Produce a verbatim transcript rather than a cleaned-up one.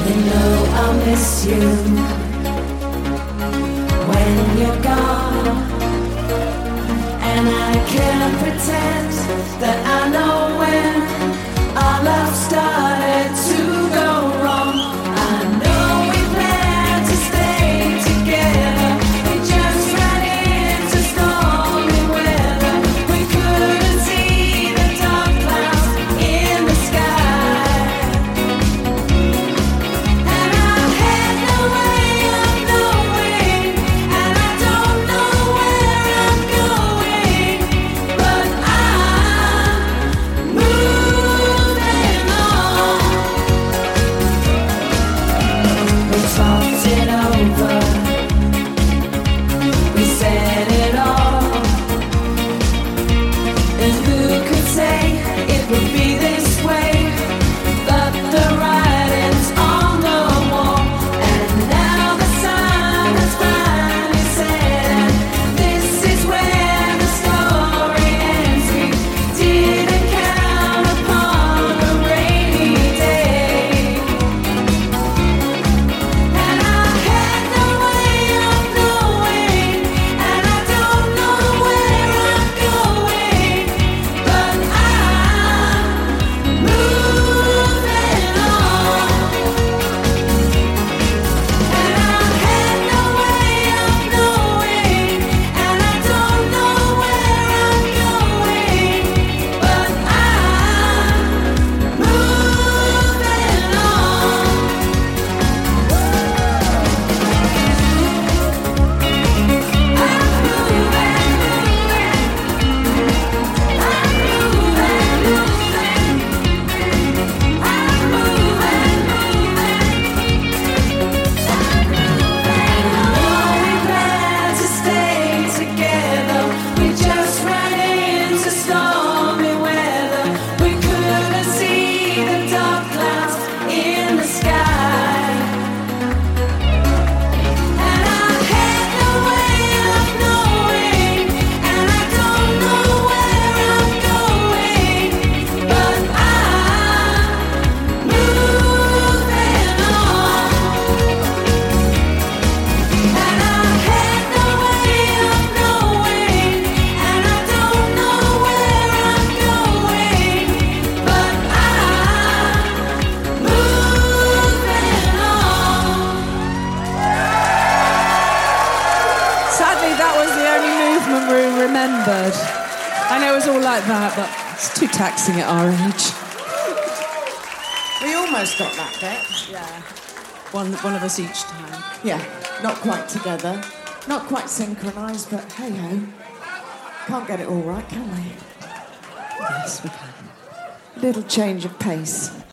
You know I'll miss you when you're gone, and I can't pretend that I know when our love started to go wrong. I know we planned to stay together, we just ran into stormy weather. We couldn't see the dark clouds in the sky, and I had no way of knowing, and I don't know where I'm going, but I'm moving on. We talked it over, we said it all, and who could say it would be this way? But the writing's on the wall, and now the sun has finally set, and this is where the story ends. We didn't count upon a rainy day, and I had no way of knowing, and I don't know where I'm going, but I'm moving on. And I had no way of knowing, and I don't know where I'm going, but I'm moving Sadly, that was the only movement room remembered. I know it was all like that, but it's too taxing at our age. We almost got that bit. Yeah. One, one of us each time. Yeah, not quite together, not quite synchronised, but hey ho. Can't get it all right, can we? Yes, we can. Little change of pace.